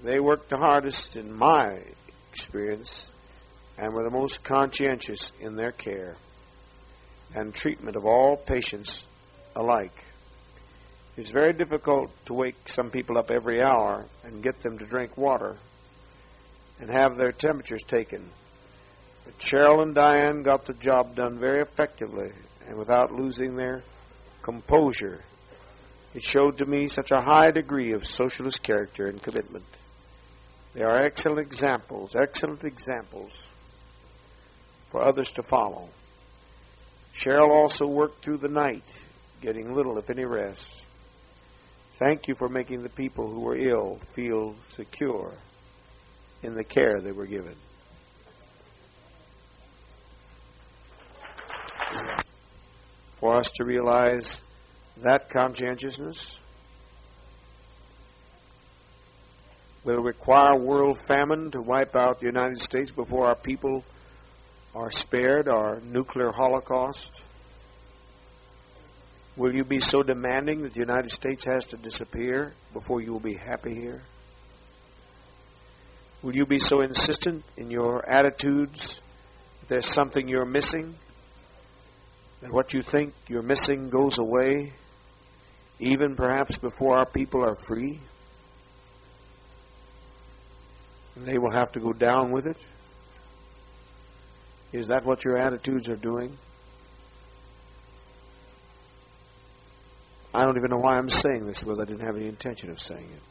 They worked the hardest in my experience and were the most conscientious in their care and treatment of all patients alike. It's very difficult to wake some people up every hour and get them to drink water and have their temperatures taken. But Cheryl and Diane got the job done very effectively and without losing their composure. It showed to me such a high degree of socialist character and commitment. They are excellent examples for others to follow. Cheryl also worked through the night, getting little, if any, rest. Thank you for making the people who were ill feel secure in the care they were given. For us to realize that conscientiousness will require world famine to wipe out the United States before our people are spared our nuclear holocaust. Will you be so demanding that the United States has to disappear before you will be happy here? Will you be so insistent in your attitudes that there's something you're missing, that what you think you're missing goes away, even perhaps before our people are free? And they will have to go down with it? Is that what your attitudes are doing? I don't even know why I'm saying this, because I didn't have any intention of saying it.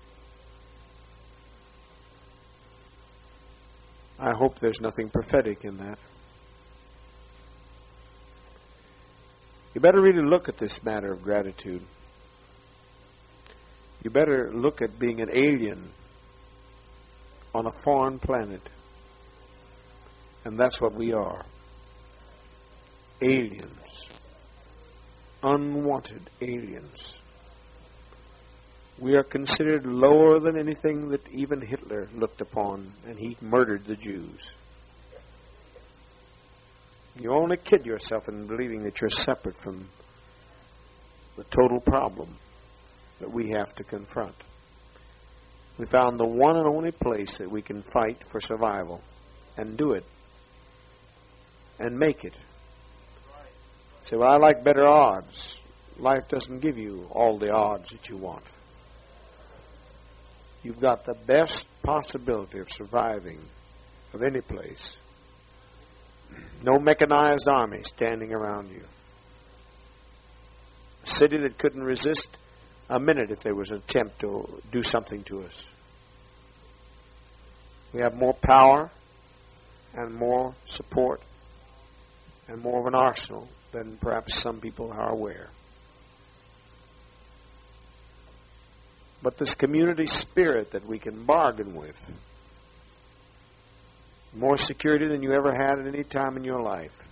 I hope there's nothing prophetic in that. You better really look at this matter of gratitude. You better look at being an alien on a foreign planet. And that's what we are. Aliens. Unwanted aliens. We are considered lower than anything that even Hitler looked upon, and he murdered the Jews. You only kid yourself in believing that you're separate from the total problem that we have to confront. We found the one and only place that we can fight for survival and do it and make it. Say, well, I like better odds. Life doesn't give you all the odds that you want. You've got the best possibility of surviving of any place. No mechanized army standing around you. A city that couldn't resist a minute if there was an attempt to do something to us. We have more power and more support and more of an arsenal than perhaps some people are aware. But this community spirit that we can bargain with, more security than you ever had at any time in your life,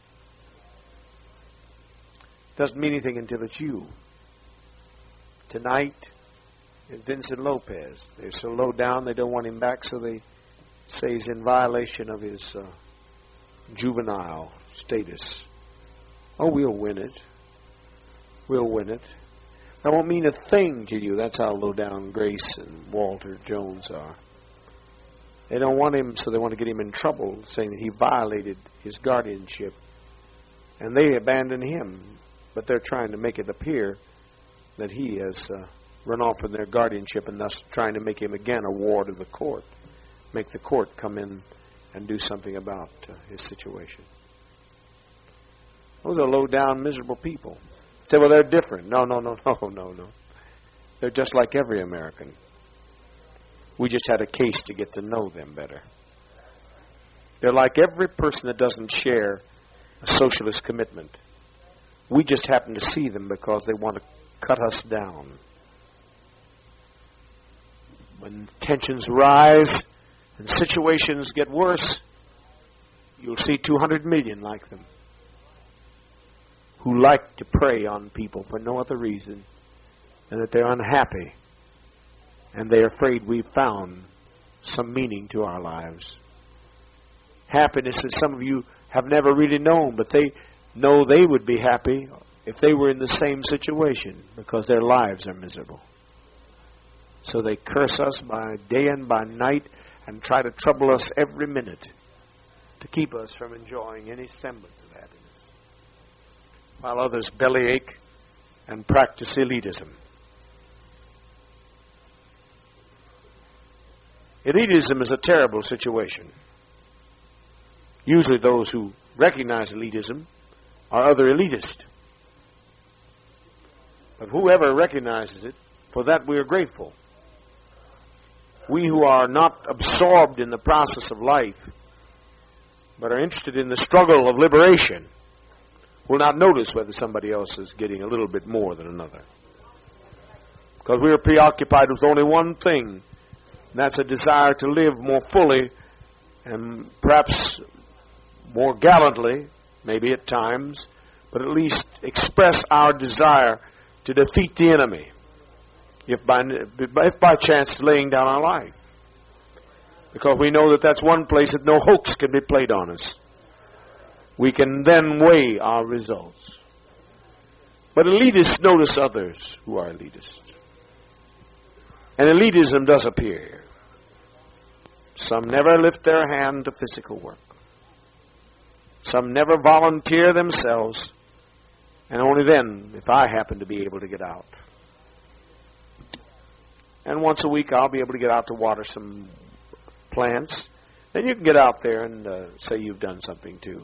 doesn't mean anything until it's you. Tonight, in Vincent Lopez, they're so low down they don't want him back, so they say he's in violation of his juvenile status. Oh, we'll win it. We'll win it. That won't mean a thing to you. That's how low down Grace and Walter Jones are. They don't want him, so they want to get him in trouble, saying that he violated his guardianship. And they abandon him, but they're trying to make it appear that he has run off from their guardianship, and thus trying to make him again a ward of the court. Make the court come in and do something about his situation. Those are low-down, miserable people. Say, well, they're different. No. They're just like every American. We just had a case to get to know them better. They're like every person that doesn't share a socialist commitment. We just happen to see them because they want to cut us down. When tensions rise and situations get worse, you'll see 200 million like them, who like to prey on people for no other reason than that they're unhappy and they're afraid we've found some meaning to our lives. Happiness that some of you have never really known, but they know they would be happy if they were in the same situation because their lives are miserable. So they curse us by day and by night and try to trouble us every minute to keep us from enjoying any semblance of happiness, while others bellyache and practice elitism. Elitism is a terrible situation. Usually those who recognize elitism are other elitists. But whoever recognizes it, for that we are grateful. We who are not absorbed in the process of life, but are interested in the struggle of liberation, will not notice whether somebody else is getting a little bit more than another. Because we are preoccupied with only one thing, and that's a desire to live more fully and perhaps more gallantly, maybe at times, but at least express our desire to defeat the enemy, if by chance laying down our life. Because we know that that's one place that no hoax can be played on us. We can then weigh our results. But elitists notice others who are elitists. And elitism does appear. Some never lift their hand to physical work. Some never volunteer themselves, and only then if I happen to be able to get out. And once a week I'll be able to get out to water some plants. Then you can get out there and say you've done something too.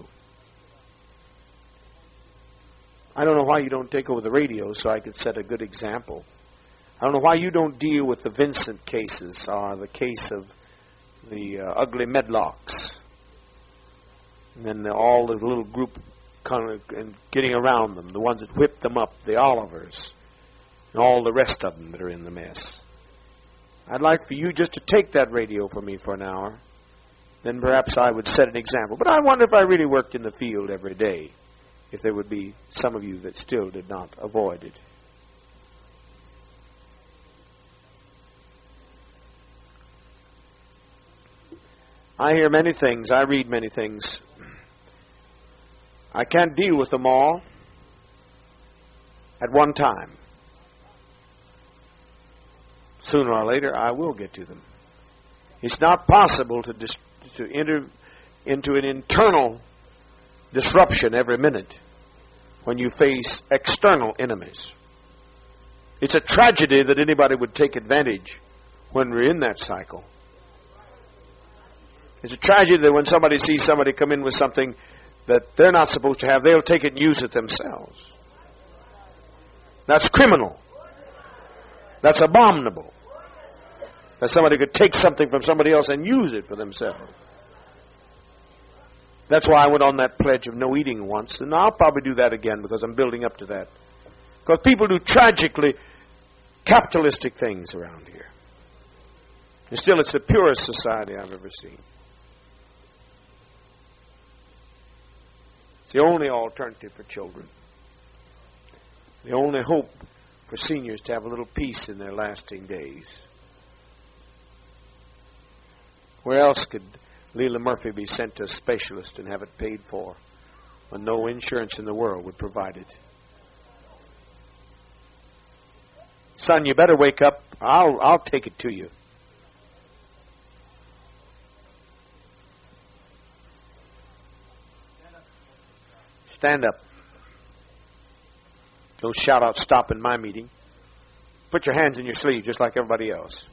I don't know why you don't take over the radio so I could set a good example. I don't know why you don't deal with the Vincent cases or the case of the ugly Medlocks. And then all the little group kind of and getting around them, the ones that whipped them up, the Olivers, and all the rest of them that are in the mess. I'd like for you just to take that radio for me for an hour. Then perhaps I would set an example. But I wonder if I really worked in the field every day, if there would be some of you that still did not avoid it. I hear many things. I read many things. I can't deal with them all at one time. Sooner or later, I will get to them. It's not possible to enter into an internal disruption every minute when you face external enemies. It's a tragedy that anybody would take advantage when we're in that cycle. It's a tragedy that when somebody sees somebody come in with something that they're not supposed to have, they'll take it and use it themselves. That's criminal. That's abominable. That somebody could take something from somebody else and use it for themselves. That's why I went on that pledge of no eating once, and I'll probably do that again because I'm building up to that. Because people do tragically capitalistic things around here. And still, it's the purest society I've ever seen. It's the only alternative for children. The only hope for seniors to have a little peace in their lasting days. Where else could Leila Murphy be sent to a specialist and have it paid for when no insurance in the world would provide it? Son, you better wake up. I'll take it to you. Stand up. Don't shout out stop in my meeting. Put your hands in your sleeve just like everybody else.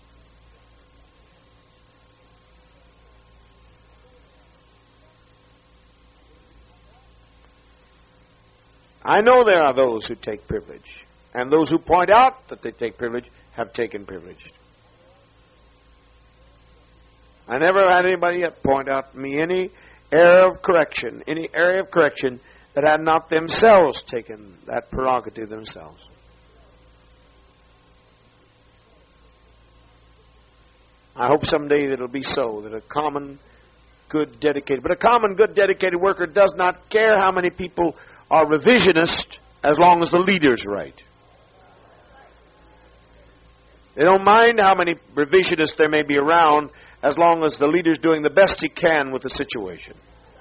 I know there are those who take privilege, and those who point out that they take privilege have taken privilege. I never had anybody yet point out to me any area of correction that had not themselves taken that prerogative themselves. I hope someday that it'll be so, that a common, good, dedicated worker does not care how many people are revisionist as long as the leader's right. They don't mind how many revisionists there may be around as long as the leader's doing the best he can with the situation.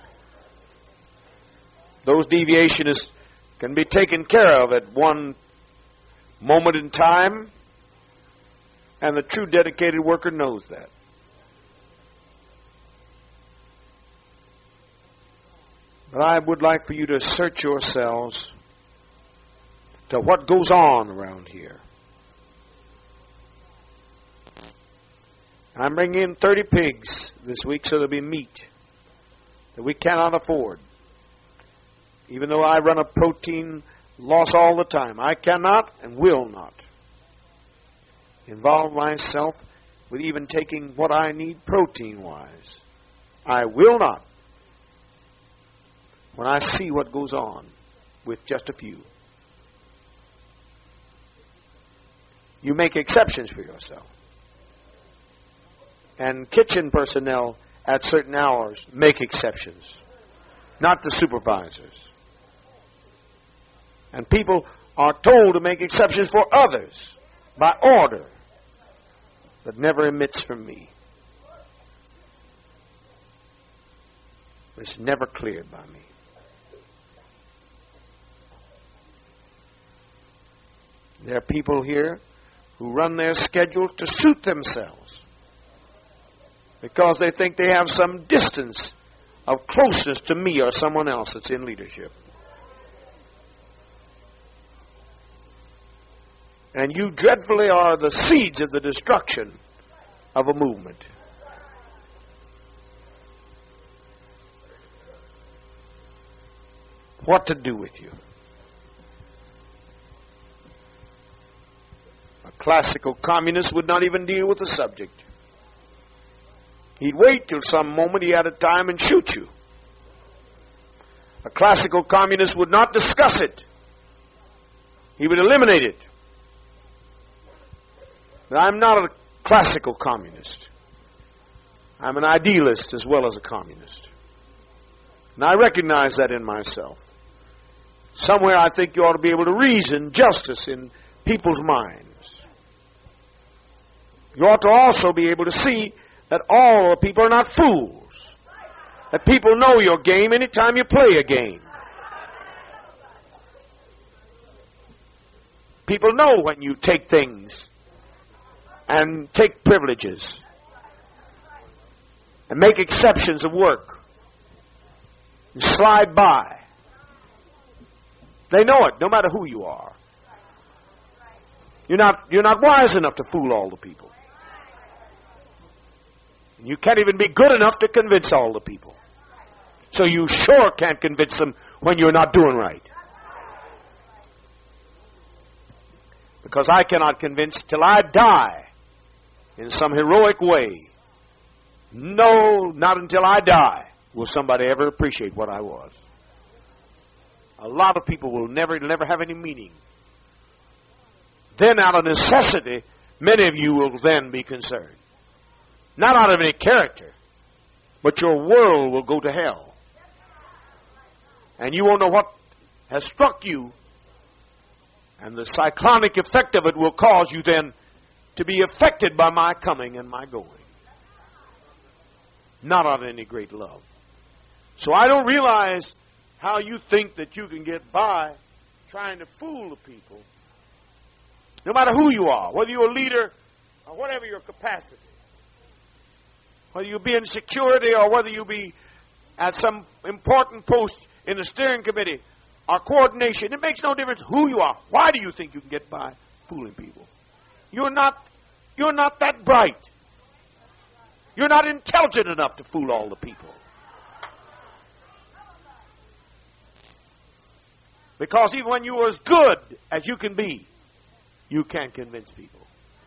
Those deviationists can be taken care of at one moment in time, And the true dedicated worker knows that. But I would like for you to search yourselves to what goes on around here. I'm bringing in 30 pigs this week, so there'll be meat that we cannot afford. Even though I run a protein loss all the time, I cannot and will not involve myself with even taking what I need protein-wise. I will not when I see what goes on with just a few. You make exceptions for yourself. And kitchen personnel at certain hours make exceptions, not the supervisors. And people are told to make exceptions for others by order that never emits from me. It's never cleared by me. There are people here who run their schedules to suit themselves because they think they have some distance of closeness to me or someone else that's in leadership. And you dreadfully are the seeds of the destruction of a movement. What to do with you? A classical communist would not even deal with the subject. He'd wait till some moment he had a time and shoot you. A classical communist would not discuss it. He would eliminate it. But I'm not a classical communist. I'm an idealist as well as a communist. And I recognize that in myself. Somewhere I think you ought to be able to reason justice in people's minds. You ought to also be able to see that all people are not fools. That people know your game anytime you play a game. People know when you take things and take privileges and make exceptions of work and slide by. They know it, no matter who you are. You're not wise enough to fool all the people. And you can't even be good enough to convince all the people. So you sure can't convince them when you're not doing right. Because I cannot convince till I die in some heroic way. No, not until I die will somebody ever appreciate what I was. A lot of people will never have any meaning. Then out of necessity, many of you will then be concerned. Not out of any character, but your world will go to hell. And you won't know what has struck you, and the cyclonic effect of it will cause you then to be affected by my coming and my going. Not out of any great love. So I don't realize how you think that you can get by trying to fool the people. No matter who you are, whether you're a leader or whatever your capacity. Whether you be in security or whether you be at some important post in the steering committee or coordination. It makes no difference who you are. Why do you think you can get by fooling people? You're not that bright. You're not intelligent enough to fool all the people. Because even when you are as good as you can be, you can't convince people.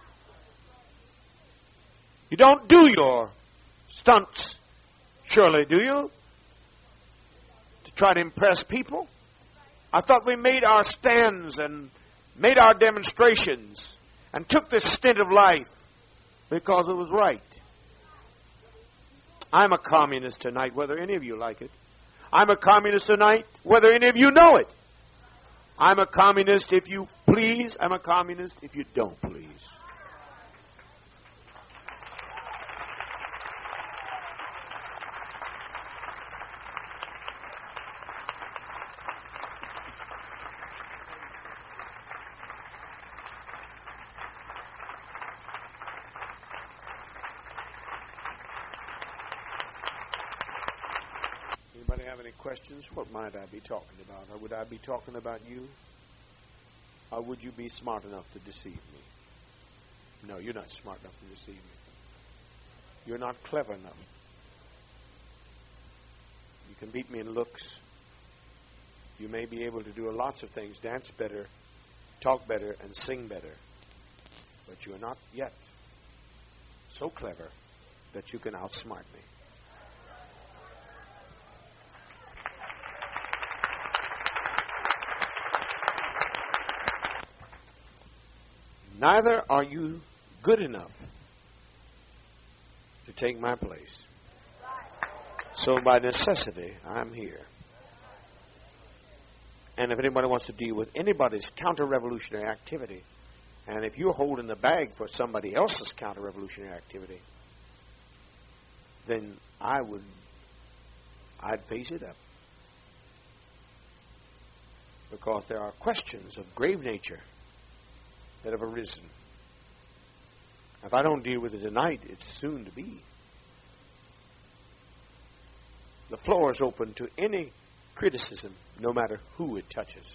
You don't do your stunts, surely, do you? To try to impress people? I thought we made our stands and made our demonstrations and took this stint of life because it was right. I'm a communist tonight, whether any of you like it. I'm a communist tonight, whether any of you know it. I'm a communist if you please. I'm a communist if you don't please. questions, what might I be talking about? Or would I be talking about you? Or would you be smart enough to deceive me? No, you're not smart enough to deceive me. You're not clever enough. You can beat me in looks. You may be able to do lots of things, dance better, talk better, and sing better. But you're not yet so clever that you can outsmart me. Neither are you good enough to take my place. So by necessity, I'm here. And if anybody wants to deal with anybody's counter-revolutionary activity, and if you're holding the bag for somebody else's counter-revolutionary activity, then I'd face it up. Because there are questions of grave nature that have arisen. If I don't deal with it tonight, it's soon to be. The floor is open to any criticism, no matter who it touches.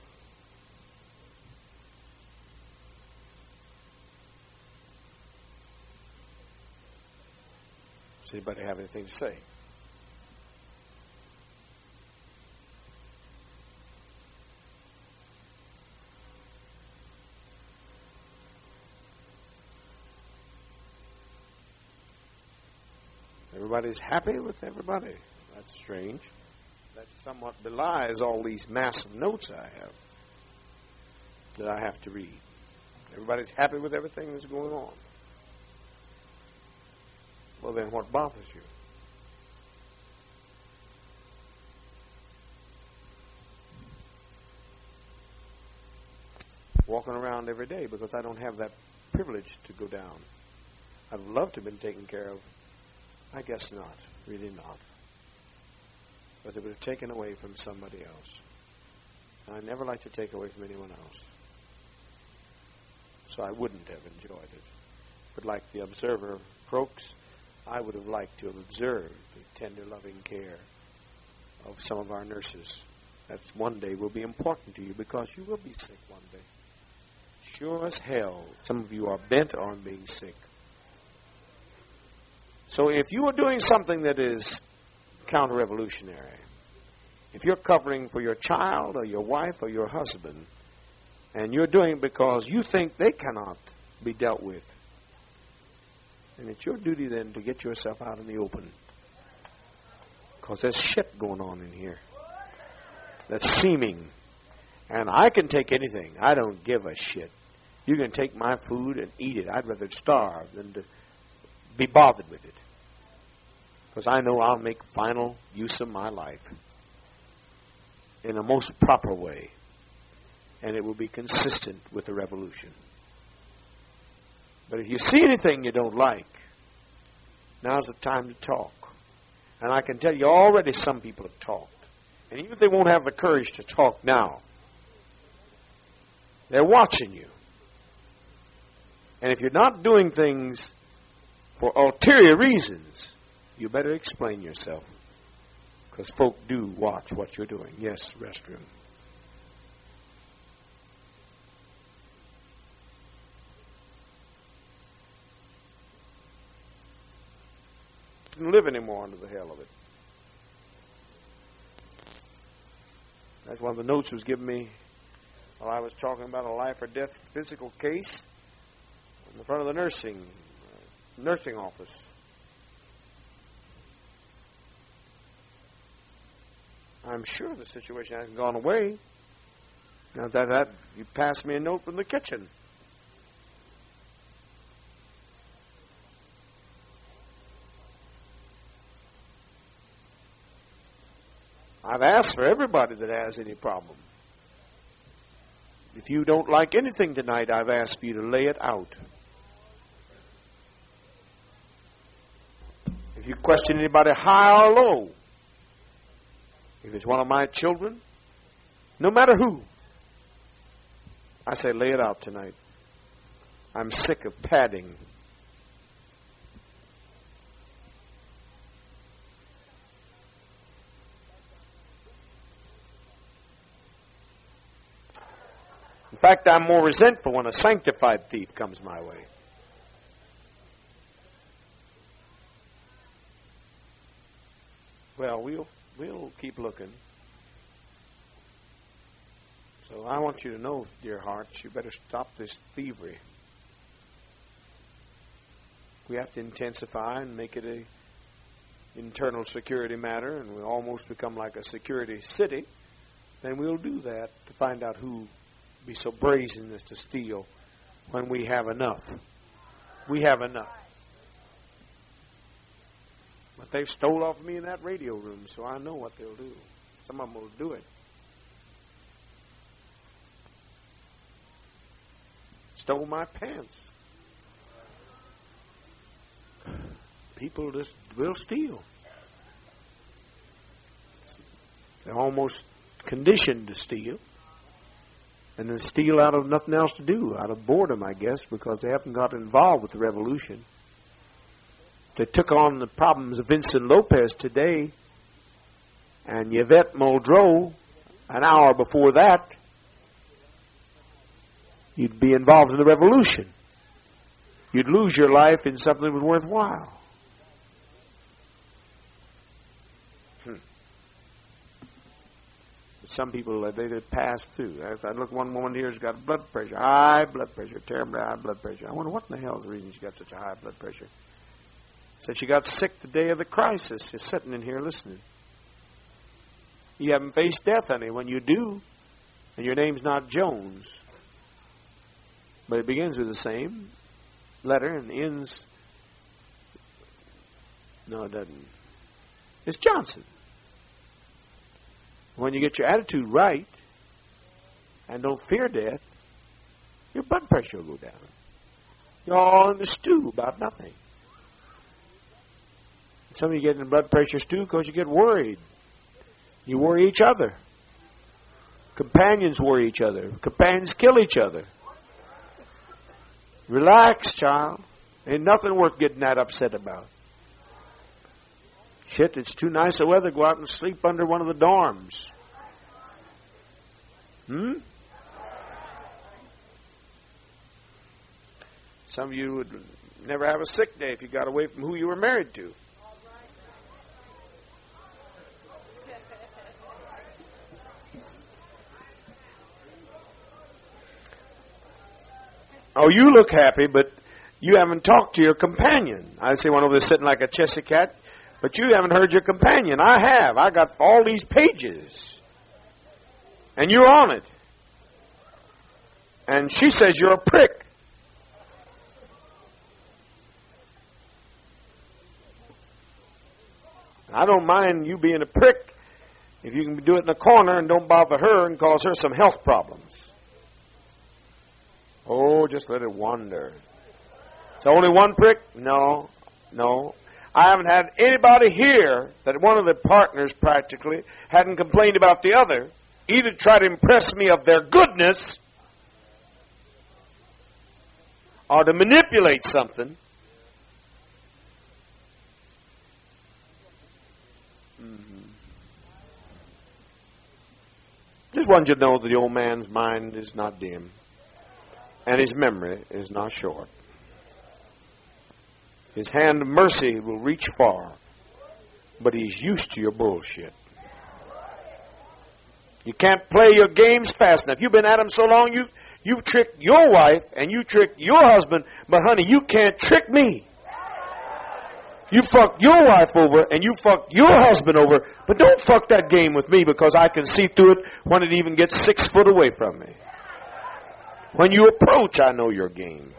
Does anybody have anything to say? Everybody's happy with everybody. That's strange. That somewhat belies all these massive notes I have that I have to read. Everybody's happy with everything that's going on. Well, then what bothers you? Walking around every day because I don't have that privilege to go down. I'd love to have been taken care of. I guess not. Really not. But it would have taken away from somebody else. And I never like to take away from anyone else. So I wouldn't have enjoyed it. But like the observer Prokes, I would have liked to have observed the tender, loving care of some of our nurses. That's one day will be important to you because you will be sick one day. Sure as hell, some of you are bent on being sick. So if you are doing something that is counter-revolutionary, if you're covering for your child or your wife or your husband, and you're doing it because you think they cannot be dealt with, then it's your duty then to get yourself out in the open. Because there's shit going on in here that's seeming. And I can take anything. I don't give a shit. You can take my food and eat it. I'd rather starve than to be bothered with it. Because I know I'll make final use of my life in a most proper way. And it will be consistent with the revolution. But if you see anything you don't like, now's the time to talk. And I can tell you already some people have talked. And even if they won't have the courage to talk now, they're watching you. And if you're not doing things for ulterior reasons, you better explain yourself. Because folk do watch what you're doing. Yes, restroom. Didn't live anymore under the hell of it. That's one of the notes was given me while I was talking about a life or death physical case in the front of the nursing office. I'm sure the situation hasn't gone away. Now that you passed me a note from the kitchen. I've asked for everybody that has any problem. If you don't like anything tonight, I've asked for you to lay it out. If you question anybody high or low, if it's one of my children, no matter who, I say lay it out tonight. I'm sick of padding. In fact, I'm more resentful when a sanctified thief comes my way. Well, we'll keep looking. So I want you to know, dear hearts, you better stop this thievery. We have to intensify and make it a internal security matter, and we almost become like a security city. Then we'll do that to find out who be so brazen as to steal when we have enough. We have enough. But they've stole off me in that radio room, so I know what they'll do. Some of them will do it. Stole my pants. People just will steal. They're almost conditioned to steal. And then steal out of nothing else to do, out of boredom, I guess, because they haven't got involved with the revolution. They took on the problems of Vincent Lopez today and Yvette Muldrow an hour before that, you'd be involved in the revolution. You'd lose your life in something that was worthwhile. Some people, they pass through. I look, one woman here has got blood pressure, high blood pressure, terribly high blood pressure. I wonder what in the hell is the reason she got such a high blood pressure. Said she got sick the day of the crisis. She's sitting in here listening. You haven't faced death, honey. When you do, and your name's not Jones, but it begins with the same letter and ends. No, it doesn't. It's Johnson. When you get your attitude right and don't fear death, your blood pressure will go down. You're all in the stew about nothing. Some of you get in the blood pressure stew because you get worried. You worry each other. Companions worry each other. Companions kill each other. Relax, child. Ain't nothing worth getting that upset about. Shit, it's too nice a weather to go out and sleep under one of the dorms. Some of you would never have a sick day if you got away from who you were married to. Oh, you look happy, but you haven't talked to your companion. I see one over there sitting like a chessy cat. But you haven't heard your companion. I have. I got all these pages. And you're on it. And she says you're a prick. I don't mind you being a prick if you can do it in the corner and don't bother her and cause her some health problems. Oh, just let it wander. It's only one prick? No. I haven't had anybody here that one of the partners practically hadn't complained about the other, either to try to impress me of their goodness or to manipulate something. Just wanted you to know that the old man's mind is not dim and his memory is not short. His hand of mercy will reach far, but he's used to your bullshit. You can't play your games fast enough. You've been at him so long, you've tricked your wife and you tricked your husband, but honey, you can't trick me. You fucked your wife over and you fucked your husband over, but don't fuck that game with me because I can see through it when it even gets 6 foot away from me. When you approach, I know your game.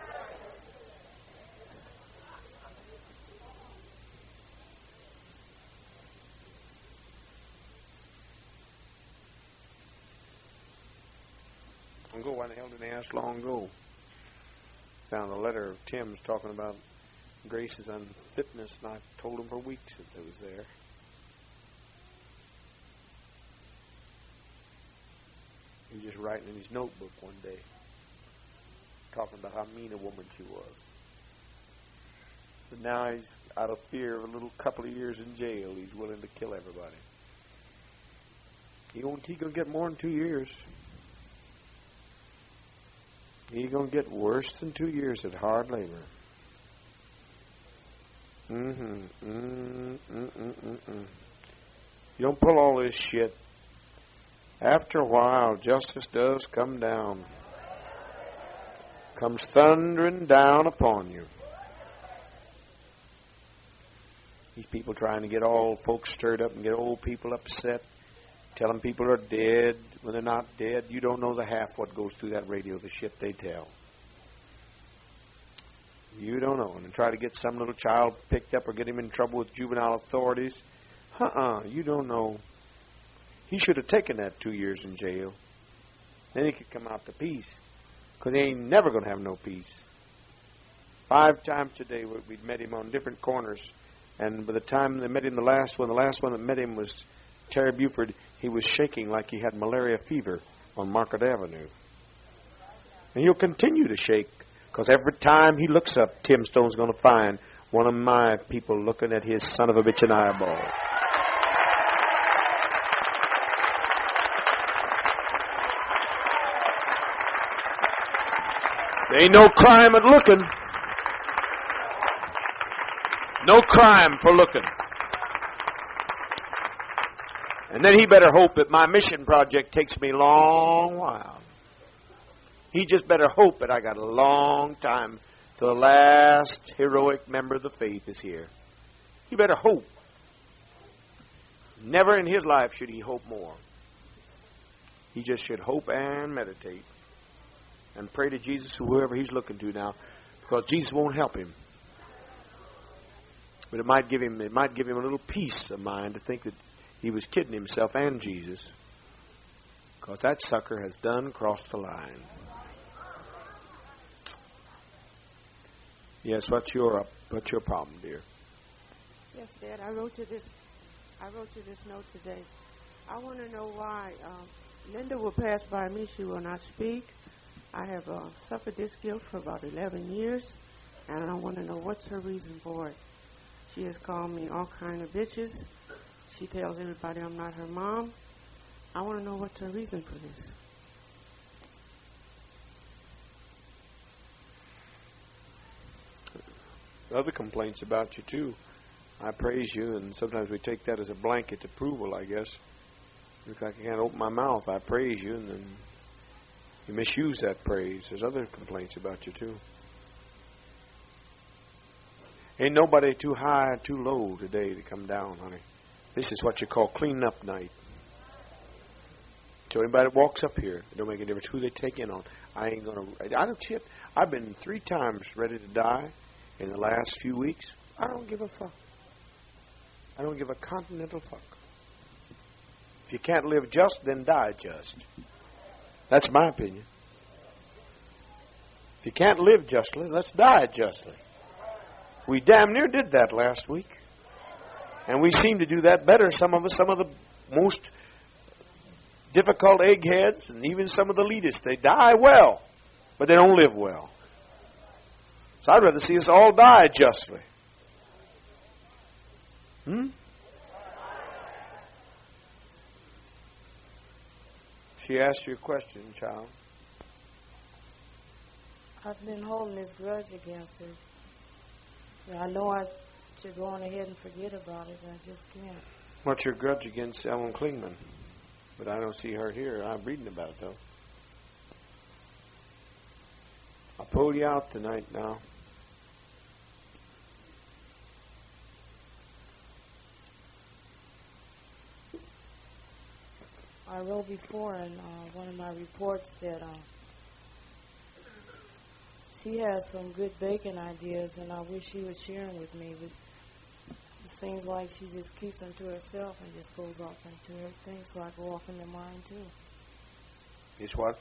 Why the hell did they ask long ago? Found a letter of Tim's talking about Grace's unfitness, and I told him for weeks that it was there. He was just writing in his notebook one day, talking about how mean a woman she was. But now he's out of fear of a little couple of years in jail. He's willing to kill everybody. He gonna get more than 2 years. He's going to get worse than 2 years at hard labor. You don't pull all this shit. After a while, justice does come down. Comes thundering down upon you. These people trying to get all folks stirred up and get old people upset. Telling people are dead when they're not dead. You don't know the half what goes through that radio, the shit they tell. You don't know. And try to get some little child picked up or get him in trouble with juvenile authorities. You don't know. He should have taken that 2 years in jail. Then he could come out to peace. Because he ain't never going to have no peace. 5 times today we'd met him on different corners. And by the time they met him, the last one that met him was Terry Buford. He was shaking like he had malaria fever on Market Avenue. And he'll continue to shake. Because every time he looks up, Tim Stone's going to find one of my people looking at his son of a bitch and eyeball. There ain't no crime at looking. No crime for looking. And then he better hope that my mission project takes me a long while. He just better hope that I got a long time till the last heroic member of the faith is here. He better hope. Never in his life should he hope more. He just should hope and meditate. And pray to Jesus, whoever he's looking to now, because Jesus won't help him. But it might give him a little peace of mind to think that he was kidding himself and Jesus, because that sucker has done crossed the line. Yes, what's your problem, dear? Yes, Dad. I wrote you this note today. I want to know why Linda will pass by me. She will not speak. I have suffered this guilt for about 11 years, and I want to know what's her reason for it. She has called me all kind of bitches. She tells everybody I'm not her mom. I want to know what's her reason for this. Other complaints about you, too. I praise you, and sometimes we take that as a blanket approval, I guess. Looks like I can't open my mouth. I praise you, and then you misuse that praise. There's other complaints about you, too. Ain't nobody too high, too low today to come down, honey. This is what you call clean up night. So anybody that walks up here, it don't make any difference who they take in on. I don't shit. I've been 3 times ready to die in the last few weeks. I don't give a fuck. I don't give a continental fuck. If you can't live just, then die just. That's my opinion. If you can't live justly, let's die justly. We damn near did that last week. And we seem to do that better. Some of us, some of the most difficult eggheads, and even some of the elitists, they die well, but they don't live well. So I'd rather see us all die justly. She asked you a question, child. I've been holding this grudge against her. I know I should go on ahead and forget about it, but I just can't. What's your grudge against Ellen Klingman? But I don't see her here. I'm reading about it, though. I'll pull you out tonight now. I wrote before in one of my reports that she has some good baking ideas, and I wish she would share them with me. But it seems like she just keeps them to herself and just goes off into her thing, so I go off into mine too. Is what?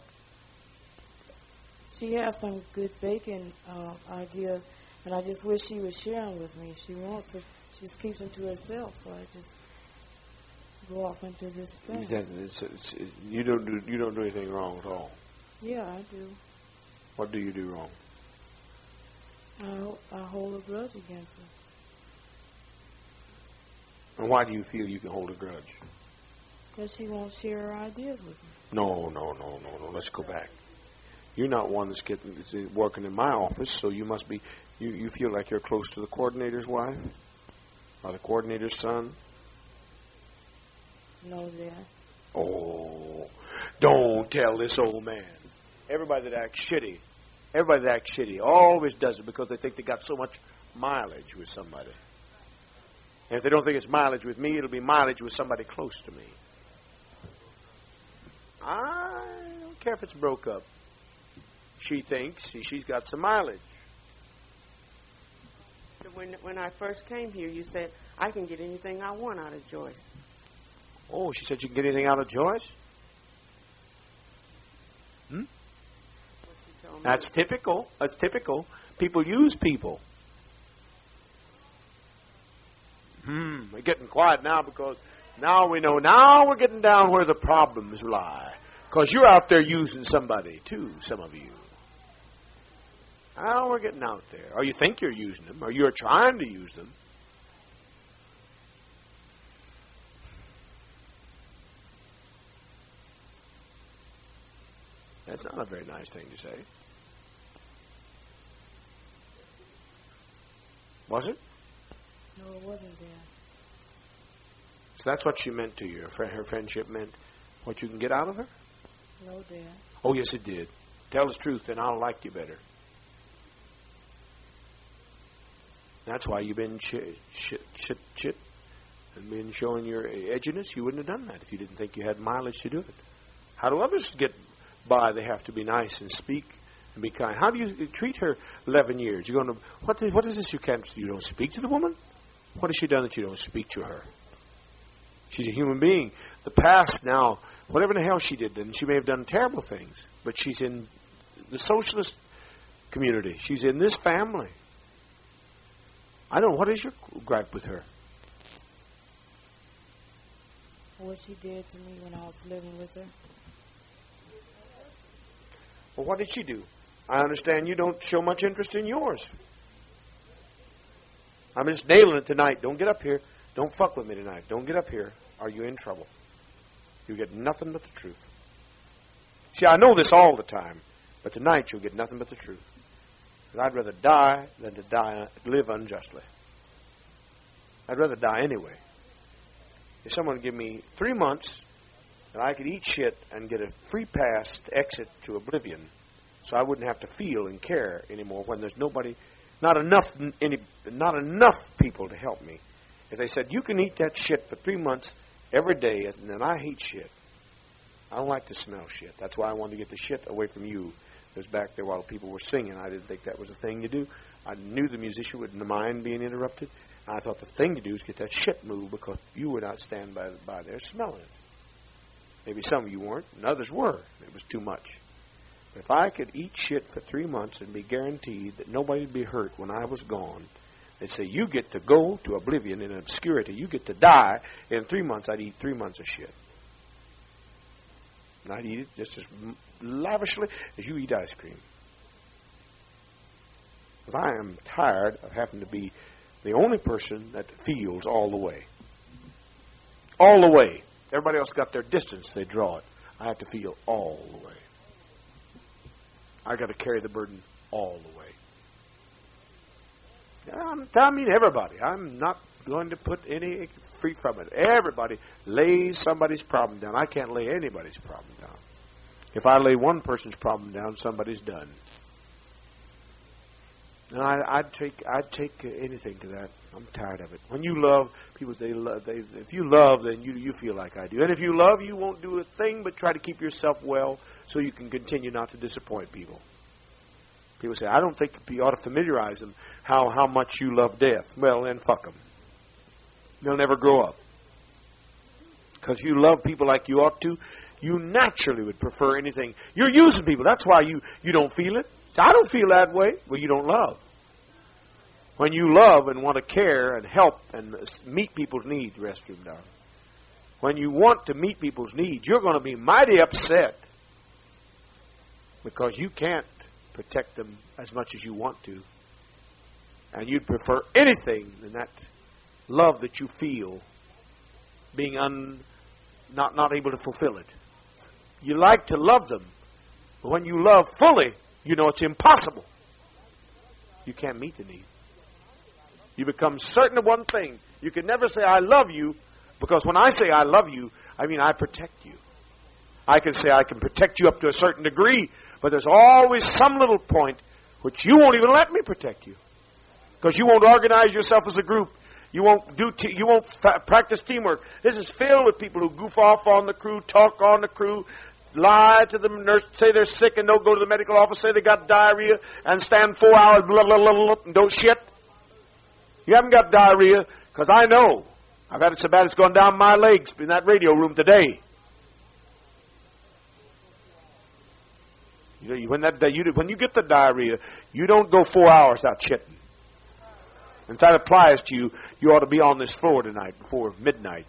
She has some good baking ideas, and I just wish she would share them with me. She won't, so she just keeps them to herself, so I just go off into this thing. You don't do anything wrong at all. Yeah, I do. What do you do wrong? I hold a grudge against her. And why do you feel you can hold a grudge? Because she won't share her ideas with me. No. Let's go back. You're not one that's working in my office, so you must be. You feel like you're close to the coordinator's wife or the coordinator's son. No, Dad. Oh, don't tell this old man. Everybody that acts shitty always does it because they think they got so much mileage with somebody. And if they don't think it's mileage with me, it'll be mileage with somebody close to me. I don't care if it's broke up. She thinks she's got some mileage. When I first came here, you said, I can get anything I want out of Joyce. Oh, she said you can get anything out of Joyce? That's typical. That's typical. People use people. We're getting quiet now because now we know. Now we're getting down where the problems lie. Because you're out there using somebody too, some of you. Now we're getting out there. Or you think you're using them, or you're trying to use them. That's not a very nice thing to say. Was it? No, it wasn't, Dad. So that's what she meant to you. Her friendship meant what you can get out of her? No, Dad. Oh, yes, it did. Tell the truth, and I'll like you better. That's why you've been shit, and been showing your edginess. You wouldn't have done that if you didn't think you had mileage to do it. How do others get by? They have to be nice and speak and be kind. How do you treat her 11 years? You're going to what is this? You don't speak to the woman? What has she done that you don't speak to her? She's a human being. The past now, whatever the hell she did, and she may have done terrible things, but she's in the socialist community. She's in this family. I don't know. What is your gripe with her? What she did to me when I was living with her. Well, what did she do? I understand you don't show much interest in yours. I'm just nailing it tonight. Don't get up here. Don't fuck with me tonight. Don't get up here. Are you in trouble? You get nothing but the truth. See, I know this all the time, but tonight you'll get nothing but the truth. Because I'd rather die than to live unjustly. I'd rather die anyway. If someone would give me 3 months, and I could eat shit and get a free pass to exit to oblivion, so I wouldn't have to feel and care anymore when there's nobody, not enough people to help me. If they said, you can eat that shit for 3 months every day, and then I hate shit. I don't like to smell shit. That's why I wanted to get the shit away from you. It was back there while people were singing. I didn't think that was a thing to do. I knew the musician wouldn't mind being interrupted. I thought the thing to do is get that shit moved because you would not stand by there smelling it. Maybe some of you weren't, and others were. It was too much. If I could eat shit for 3 months and be guaranteed that nobody would be hurt when I was gone, they'd say, you get to go to oblivion in obscurity. You get to die. In 3 months, I'd eat 3 months of shit. And I'd eat it just as lavishly as you eat ice cream. Because I am tired of having to be the only person that feels all the way. All the way. Everybody else got their distance. They draw it. I have to feel all the way. I got to carry the burden all the way. I mean everybody. I'm not going to put any free from it. Everybody lays somebody's problem down. I can't lay anybody's problem down. If I lay one person's problem down, somebody's done. And I'd take anything to that. I'm tired of it. When you love, people say, if you love, then you feel like I do. And if you love, you won't do a thing but try to keep yourself well so you can continue not to disappoint people. People say, I don't think you ought to familiarize them how much you love death. Well, then fuck them. They'll never grow up. Because you love people like you ought to, you naturally would prefer anything. You're using people. That's why you don't feel it. I don't feel that way. Well, you don't love. When you love and want to care and help and meet people's needs, restroom darling. When you want to meet people's needs, you're going to be mighty upset because you can't protect them as much as you want to. And you'd prefer anything than that love that you feel being not able to fulfill it. You like to love them, But when you love fully, you know it's impossible. You can't meet the need. You become certain of one thing. You can never say, I love you, because when I say I love you, I mean I protect you. I can say I can protect you up to a certain degree, but there's always some little point which you won't even let me protect you. Because you won't organize yourself as a group. You won't practice teamwork. This is filled with people who goof off on the crew, talk on the crew, lie to the nurse, say they're sick and don't go to the medical office, say they got diarrhea, and stand 4 hours blah, blah, blah, blah, and don't shit. You haven't got diarrhea, because I know. I've had it so bad it's gone down my legs in that radio room today. You know, when you get the diarrhea, you don't go 4 hours without shitting. And if that applies to you, you ought to be on this floor tonight before midnight.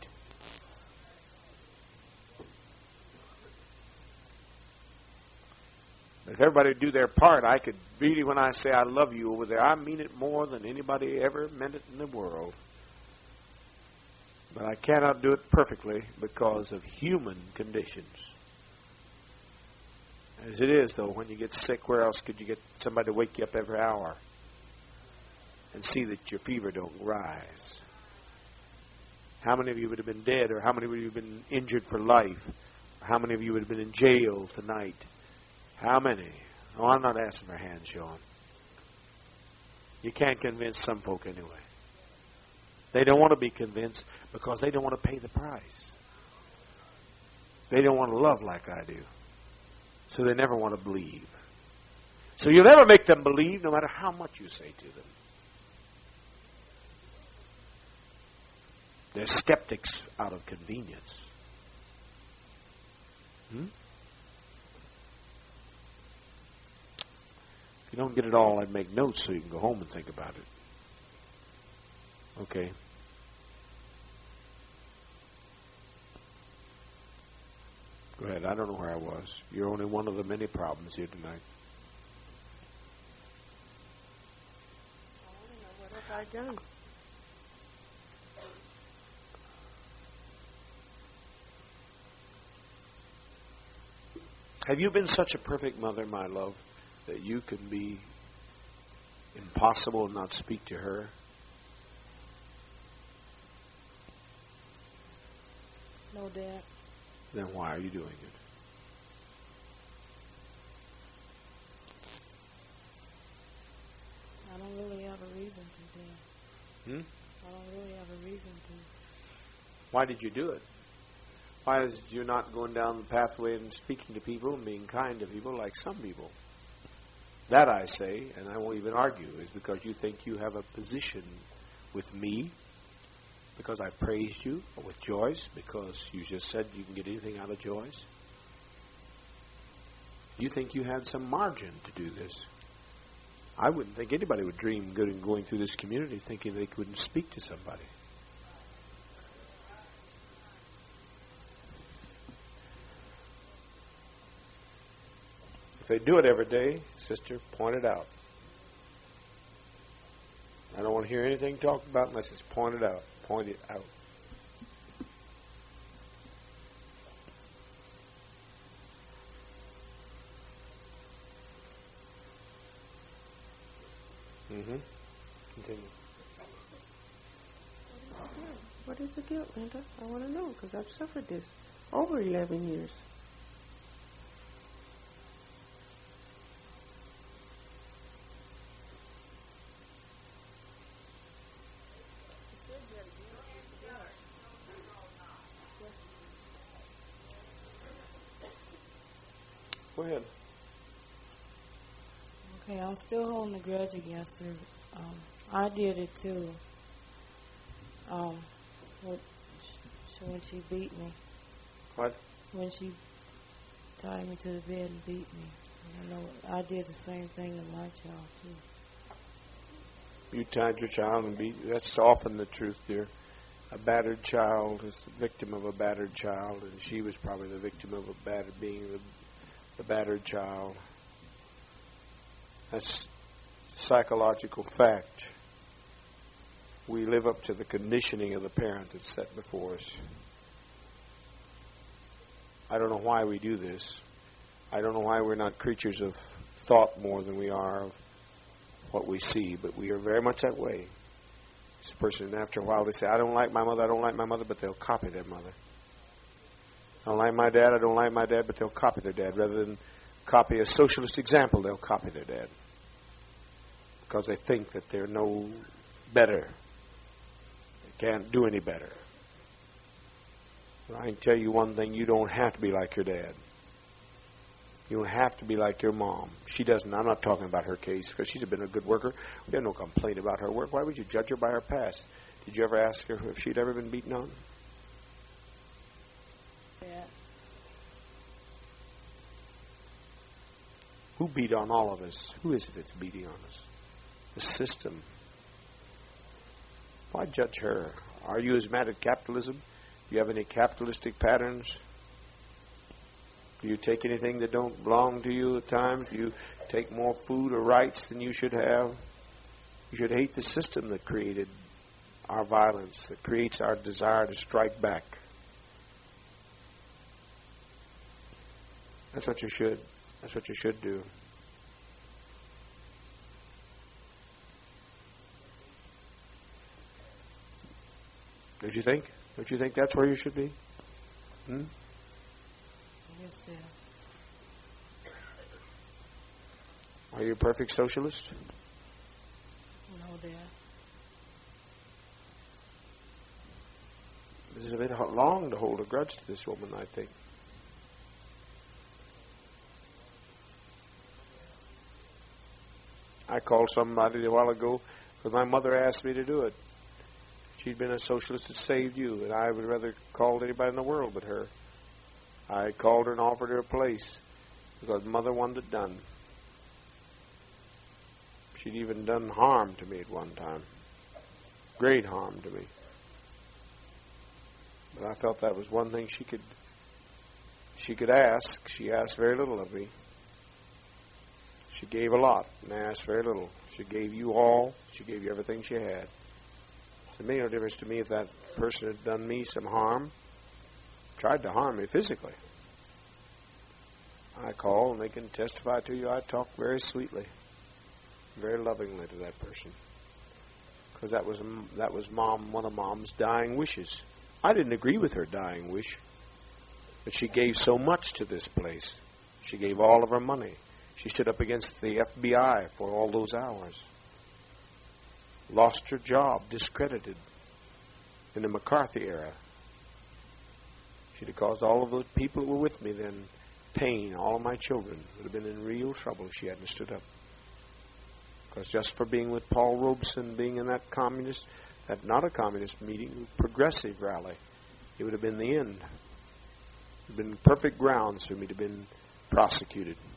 If everybody would do their part, I could really, when I say I love you over there, I mean it more than anybody ever meant it in the world. But I cannot do it perfectly because of human conditions. As it is, though, when you get sick, where else could you get somebody to wake you up every hour and see that your fever don't rise? How many of you would have been dead, or how many of you would have been injured for life? Or how many of you would have been in jail tonight? How many? Oh, I'm not asking for hands, Sean. You can't convince some folk anyway. They don't want to be convinced because they don't want to pay the price. They don't want to love like I do. So they never want to believe. So you'll never make them believe no matter how much you say to them. They're skeptics out of convenience. If you don't get it all, I'd make notes so you can go home and think about it. Okay. Go ahead. I don't know where I was. You're only one of the many problems here tonight. I want to know, what have I done? Have you been such a perfect mother, my love, that you can be impossible and not speak to her? No, Dad. Then why are you doing it? I don't really have a reason to, Dad. I don't really have a reason to. Why did you do it? Why is you not going down the pathway and speaking to people and being kind to people like some people? That I say, and I won't even argue, is because you think you have a position with me, because I've praised you, or with Joyce, because you just said you can get anything out of Joyce. You think you had some margin to do this. I wouldn't think anybody would dream going through this community thinking they couldn't speak to somebody. If they do it every day, sister, point it out. I don't want to hear anything talked about unless it's pointed out. Point it out. Continue. What is the guilt, Linda? I want to know, because I've suffered this over 11 years. Go ahead. Okay, I'm still holding a grudge against her. I did it too. When she beat me. What? When she tied me to the bed and beat me. You know, I did the same thing to my child too. You tied your child and beat. That's often the truth, dear. A battered child is the victim of a battered child, and she was probably the victim of being the battered child. That's psychological fact. We live up to the conditioning of the parent that's set before us. I don't know why we do this. I don't know why we're not creatures of thought more than we are of what we see, but we are very much that way. This person, after a while, they say, I don't like my mother, but they'll copy their mother. I don't like my dad, but they'll copy their dad. Rather than copy a socialist example, they'll copy their dad. Because they think that they're no better. They can't do any better. But I can tell you one thing, you don't have to be like your dad. You don't have to be like your mom. She doesn't. I'm not talking about her case because she's been a good worker. We have no complaint about her work. Why would you judge her by her past? Did you ever ask her if she'd ever been beaten on? Yeah. Who beat on all of us? Who is it that's beating on us? The system. Why judge her? Are you as mad at capitalism? Do you have any capitalistic patterns? Do you take anything that don't belong to you at times? Do you take more food or rights than you should have? You should hate the system that created our violence, that creates our desire to strike back. That's what you should. That's what you should do. Don't you think? Don't you think that's where you should be? Yes, sir. Are you a perfect socialist? No, Dad. This is a bit long to hold a grudge to this woman, I think. I called somebody a while ago because my mother asked me to do it. She'd been a socialist that saved you, and I would rather call anybody in the world but her. I called her and offered her a place because Mother wanted it done. She'd even done harm to me at one time. Great harm to me. But I felt that was one thing she could ask. She asked very little of me. She gave a lot and asked very little. She gave you all. She gave you everything she had. It made no difference to me if that person had done me some harm, tried to harm me physically. I call and they can testify to you. I talk very sweetly, very lovingly to that person, because that was one of Mom's dying wishes. I didn't agree with her dying wish, but she gave so much to this place. She gave all of her money. She stood up against the FBI for all those hours. Lost her job, discredited in the McCarthy era. She'd have caused all of the people that were with me then pain. All of my children would have been in real trouble if she hadn't stood up. Because just for being with Paul Robeson, being in that not a communist meeting, progressive rally, it would have been the end. It would have been perfect grounds for me to have been prosecuted.